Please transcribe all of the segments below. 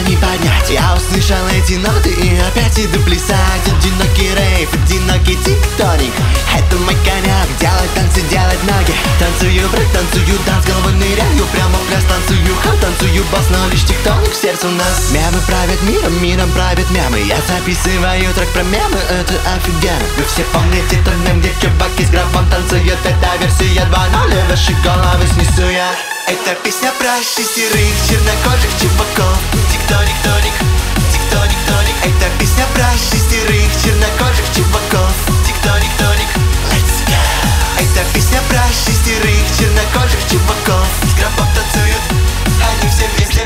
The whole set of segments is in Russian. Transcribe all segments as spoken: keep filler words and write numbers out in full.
не поднять. Я услышал эти ноты и опять иду плясать. Одинокий рейв, одинокий тиктоник. Это мой конек, делать танцы, делать ноги. Танцую брейк, танцую данс, головой ныряю прямо в пляс. Танцую хаус, танцую бас, но лишь тиктоник в сердце у нас. Мемы правят миром, миром правят мемы. Я записываю трек про мемы, это офигенно. Вы все помните тот мем, где чуваки с гробом танцуют? Это версия два ноль, и ваши головы снесу я. Это песня про шестерых чернокожих чуваков. Тиктоник, тоник, тиктоник, тоник. Это песня про шестерых чернокожих чуваков. Тиктоник, тоник, let's go. Это песня про шестерых чернокожих чуваков. С гробом танцуют, они все вместе.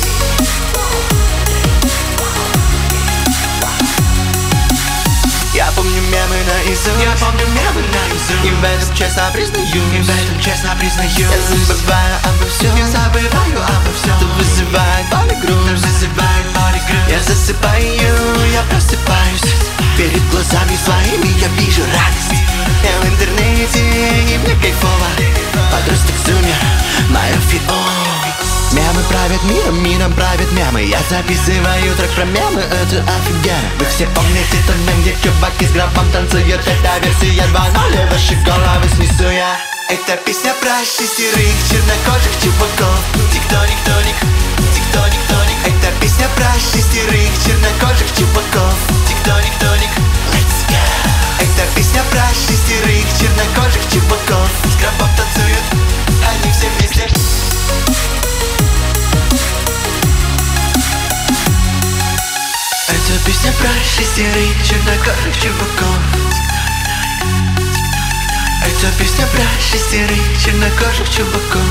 Я помню мемы наизусть, я помню мемы наизусть. И в этом честно признаюсь, и в этом честно признаюсь. Я забываю обо всем, я забываю обо всем. Что вызывает боль и грусть, что вызывает боль и грусть. Я засыпаю, я просыпаюсь. Перед глазами своими я вижу радость. Я в интернете, и мне кайфово. Подросток зумер, мое фио. Мемы правят миром, миром правят мемы. Я записываю трек про мемы, это офигенно. Вы все помните тот мем, где чуваки с гробом танцуют? Это версия два ноль, и ваши головы снесу я. Это песня про шестерых чернокожих чуваков. Тиктоник, тоник, тиктоник, тоник. Это песня про шестерых чернокожих чуваков. Тиктоник, тоник, let's go. Это песня про шестерых чернокожих чуваков. С гробом танцуют, они все вместе. Это песня про шестерых чернокожих чуваков. Это песня про шестерых чернокожих чуваков.